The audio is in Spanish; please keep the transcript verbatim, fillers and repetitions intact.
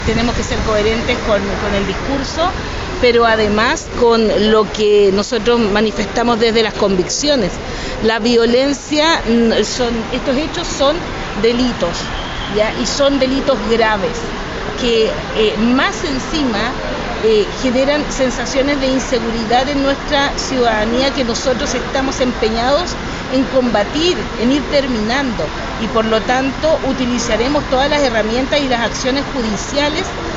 Tenemos que ser coherentes con, con el discurso, pero además con lo que nosotros manifestamos desde las convicciones. La violencia, son, estos hechos son delitos, ¿ya? Y son delitos graves, que eh, más encima eh, generan sensaciones de inseguridad en nuestra ciudadanía que nosotros estamos empeñados en combatir, en ir terminando, y por lo tanto utilizaremos todas las herramientas y las acciones judiciales